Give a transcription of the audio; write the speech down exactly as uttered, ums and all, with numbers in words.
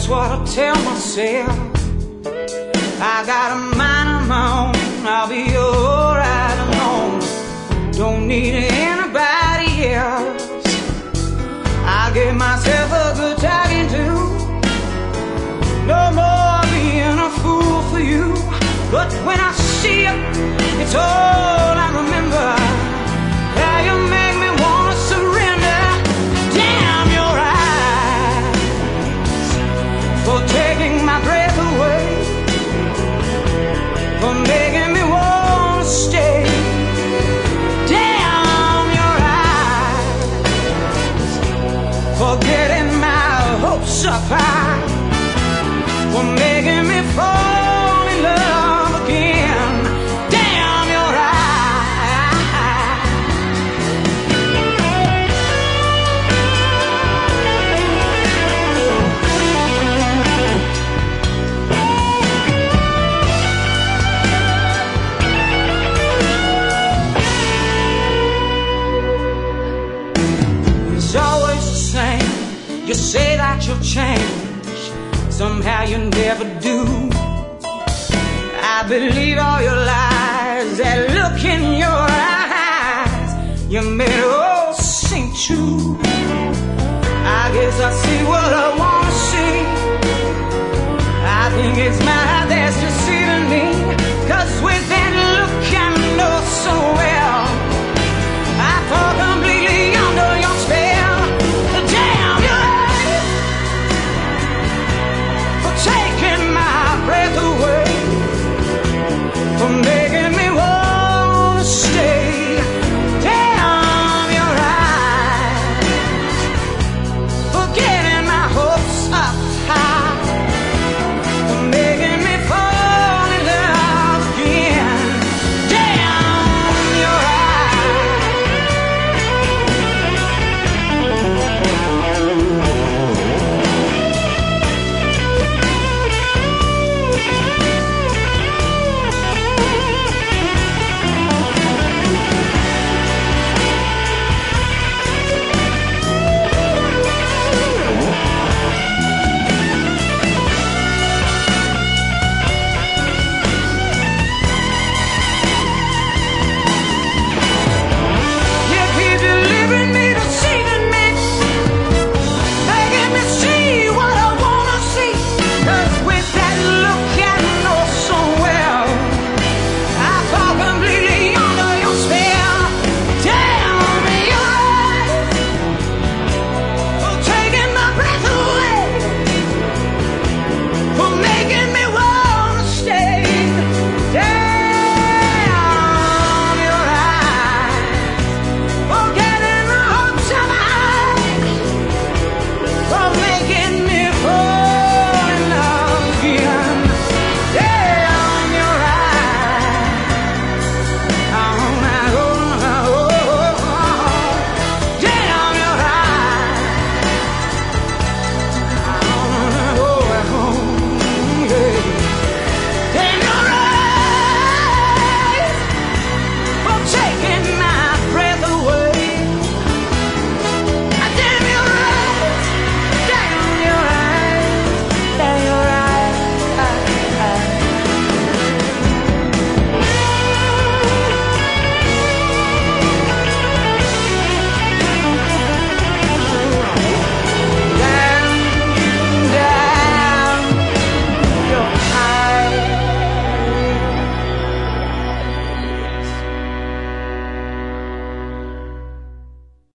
that's what I tell myself. I got a mind of my own, I'll be alright alone. Don't need anybody else. I gave myself a good talking to. No more being a fool for you. But when I see you, it's all I remember. How you make me wanna surrender. Damn your eyes for taking my breath away, for making me wanna stay. Damn your eyes for getting my hopes up high, for making me fall in love again. Damn your eyes. It's always the same. You say that you'll change, somehow you never do. I believe all your lies, that look in your eyes, you made it all seem true. I guess I see what I wanna see. I think it's my